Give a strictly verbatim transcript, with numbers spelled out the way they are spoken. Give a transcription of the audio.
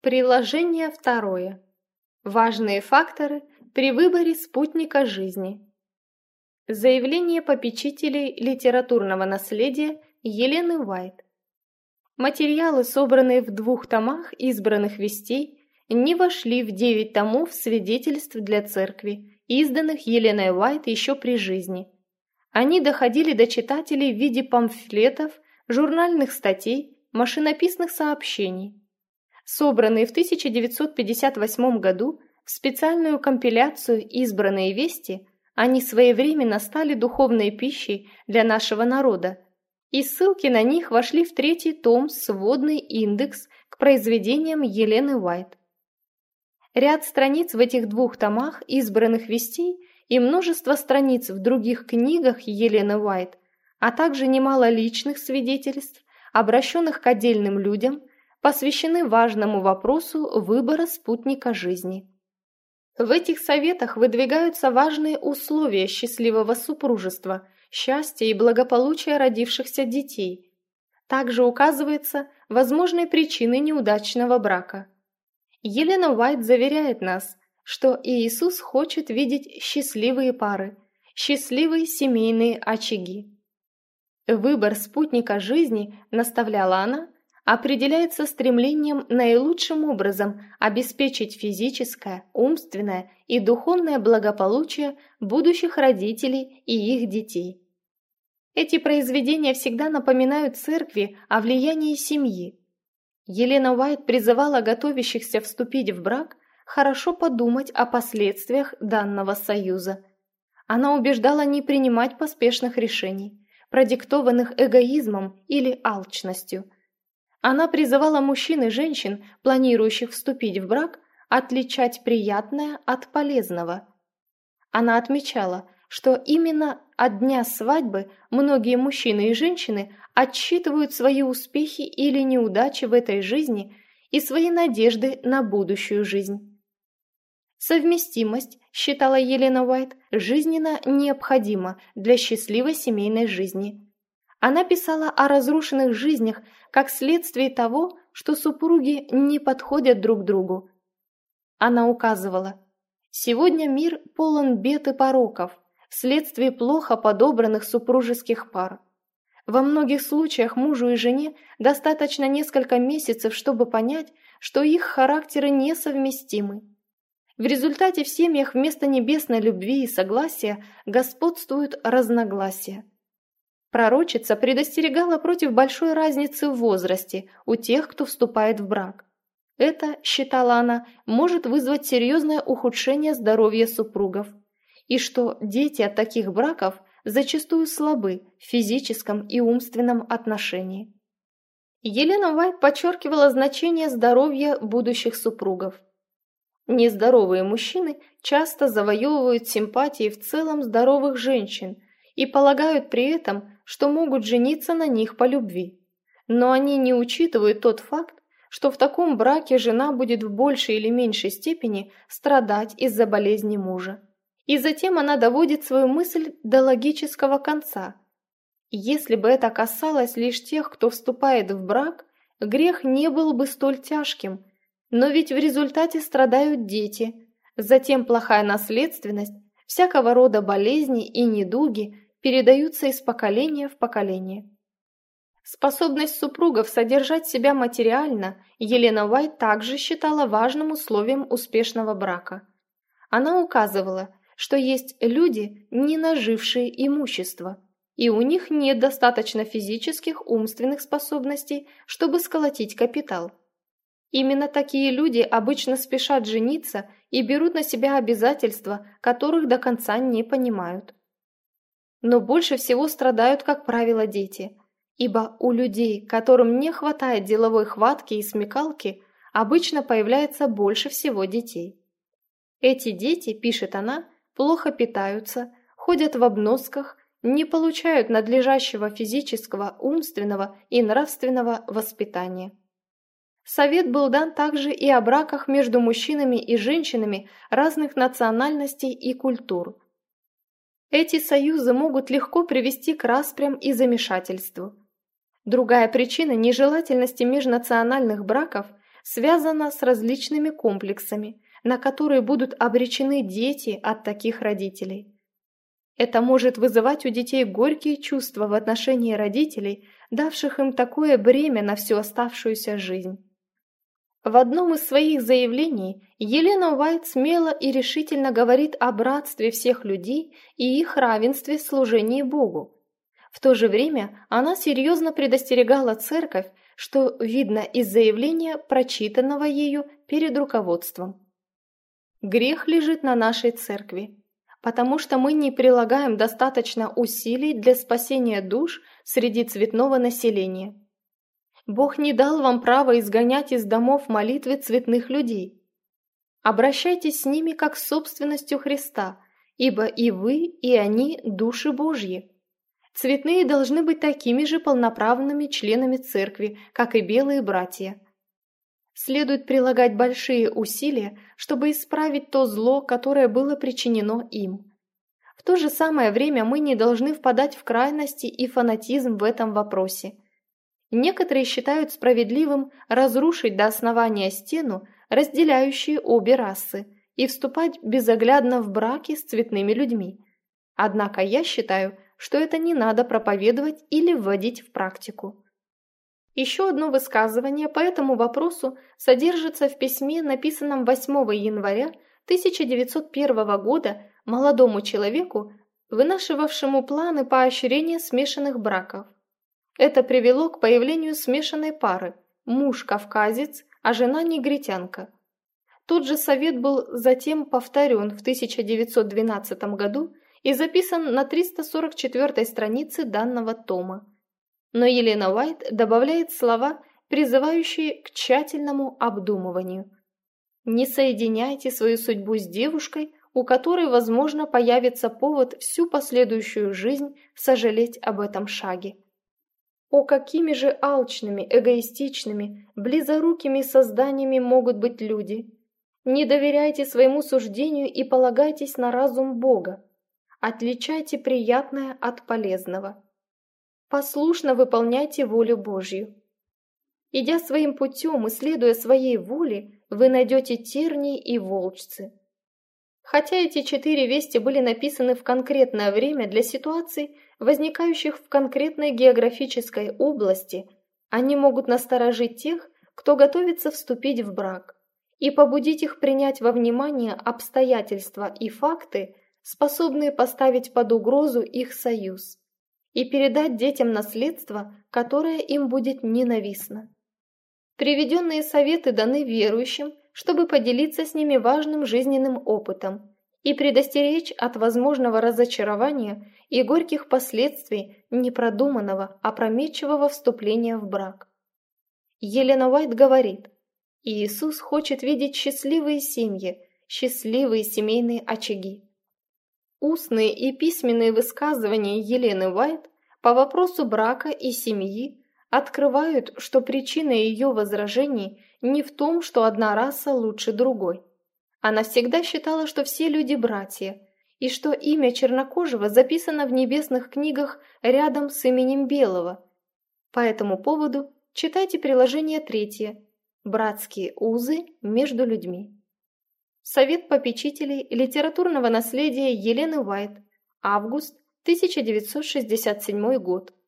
Приложение второе. Важные факторы при выборе спутника жизни. Заявление попечителей литературного наследия Елены Уайт. Материалы, собранные в двух томах избранных вестей, не вошли в девять томов свидетельств для церкви, изданных Еленой Уайт еще при жизни. Они доходили до читателей в виде памфлетов, журнальных статей, машинописных сообщений. Собранные в тысяча девятьсот пятьдесят восьмом году в специальную компиляцию «Избранные вести», они своевременно стали духовной пищей для нашего народа, и ссылки на них вошли в третий том «Сводный индекс» к произведениям Елены Уайт. Ряд страниц в этих двух томах «Избранных вестей» и множество страниц в других книгах Елены Уайт, а также немало личных свидетельств, обращенных к отдельным людям, посвящены важному вопросу выбора спутника жизни. В этих советах выдвигаются важные условия счастливого супружества, счастья и благополучия родившихся детей. Также указываются возможные причины неудачного брака. Елена Уайт заверяет нас, что Иисус хочет видеть счастливые пары, счастливые семейные очаги. Выбор спутника жизни, наставляла она, определяется стремлением наилучшим образом обеспечить физическое, умственное и духовное благополучие будущих родителей и их детей. Эти произведения всегда напоминают церкви о влиянии семьи. Елена Уайт призывала готовящихся вступить в брак хорошо подумать о последствиях данного союза. Она убеждала не принимать поспешных решений, продиктованных эгоизмом или алчностью. Она призывала мужчин и женщин, планирующих вступить в брак, отличать приятное от полезного. Она отмечала, что именно от дня свадьбы многие мужчины и женщины отсчитывают свои успехи или неудачи в этой жизни и свои надежды на будущую жизнь. Совместимость, считала Елена Уайт, жизненно необходима для счастливой семейной жизни. Она писала о разрушенных жизнях как следствие того, что супруги не подходят друг другу. Она указывала: «Сегодня мир полон бед и пороков, вследствие плохо подобранных супружеских пар. Во многих случаях мужу и жене достаточно несколько месяцев, чтобы понять, что их характеры несовместимы. В результате в семьях вместо небесной любви и согласия господствуют разногласия». Пророчица предостерегала против большой разницы в возрасте у тех, кто вступает в брак. Это, считала она, может вызвать серьезное ухудшение здоровья супругов, и что дети от таких браков зачастую слабы в физическом и умственном отношении. Елена Уайт подчеркивала значение здоровья будущих супругов. Нездоровые мужчины часто завоевывают симпатии в целом здоровых женщин и полагают при этом, что могут жениться на них по любви. Но они не учитывают тот факт, что в таком браке жена будет в большей или меньшей степени страдать из-за болезни мужа. И затем она доводит свою мысль до логического конца. Если бы это касалось лишь тех, кто вступает в брак, грех не был бы столь тяжким, но ведь в результате страдают дети, затем плохая наследственность, всякого рода болезни и недуги передаются из поколения в поколение. Способность супругов содержать себя материально Елена Уайт также считала важным условием успешного брака. Она указывала, что есть люди, не нажившие имущество, и у них нет достаточно физических, умственных способностей, чтобы сколотить капитал. Именно такие люди обычно спешат жениться и берут на себя обязательства, которых до конца не понимают. Но больше всего страдают, как правило, дети, ибо у людей, которым не хватает деловой хватки и смекалки, обычно появляется больше всего детей. Эти дети, пишет она, плохо питаются, ходят в обносках, не получают надлежащего физического, умственного и нравственного воспитания. Совет был дан также и о браках между мужчинами и женщинами разных национальностей и культур. Эти союзы могут легко привести к распрям и замешательству. Другая причина нежелательности межнациональных браков связана с различными комплексами, на которые будут обречены дети от таких родителей. Это может вызывать у детей горькие чувства в отношении родителей, давших им такое бремя на всю оставшуюся жизнь. В одном из своих заявлений Елена Уайт смело и решительно говорит о братстве всех людей и их равенстве в служении Богу. В то же время она серьезно предостерегала церковь, что видно из заявления, прочитанного ею перед руководством. Грех лежит на нашей церкви, потому что мы не прилагаем достаточно усилий для спасения душ среди цветного населения. Бог не дал вам права изгонять из домов молитвы цветных людей. Обращайтесь с ними как с собственностью Христа, ибо и вы, и они – души Божьи. Цветные должны быть такими же полноправными членами церкви, как и белые братья. Следует прилагать большие усилия, чтобы исправить то зло, которое было причинено им. В то же самое время мы не должны впадать в крайности и фанатизм в этом вопросе. Некоторые считают справедливым разрушить до основания стену, разделяющую обе расы, и вступать безоглядно в браки с цветными людьми. Однако я считаю, что это не надо проповедовать или вводить в практику. Еще одно высказывание по этому вопросу содержится в письме, написанном восьмого января тысяча девятьсот первого года молодому человеку, вынашивавшему планы поощрения смешанных браков. Это привело к появлению смешанной пары – муж-кавказец, а жена негритянка. Тот же совет был затем повторен в тысяча девятьсот двенадцатом году и записан на триста сорок четвёртой странице данного тома. Но Елена Уайт добавляет слова, призывающие к тщательному обдумыванию. Не соединяйте свою судьбу с девушкой, у которой, возможно, появится повод всю последующую жизнь сожалеть об этом шаге. О, какими же алчными, эгоистичными, близорукими созданиями могут быть люди! Не доверяйте своему суждению и полагайтесь на разум Бога. Отличайте приятное от полезного. Послушно выполняйте волю Божью. Идя своим путем и следуя своей воле, вы найдете тернии и волчцы. Хотя эти четыре вести были написаны в конкретное время для ситуаций, возникающих в конкретной географической области, они могут насторожить тех, кто готовится вступить в брак, и побудить их принять во внимание обстоятельства и факты, способные поставить под угрозу их союз, и передать детям наследство, которое им будет ненавистно. Приведенные советы даны верующим, чтобы поделиться с ними важным жизненным опытом и предостеречь от возможного разочарования и горьких последствий непродуманного, опрометчивого вступления в брак. Елена Уайт говорит: Иисус хочет видеть счастливые семьи, счастливые семейные очаги. Устные и письменные высказывания Елены Уайт по вопросу брака и семьи открывают, что причина ее возражений не в том, что одна раса лучше другой. Она всегда считала, что все люди братья, и что имя чернокожего записано в небесных книгах рядом с именем белого. По этому поводу читайте приложение третье «Братские узы между людьми». Совет попечителей литературного наследия Елены Уайт. Август тысяча девятьсот шестьдесят седьмой год.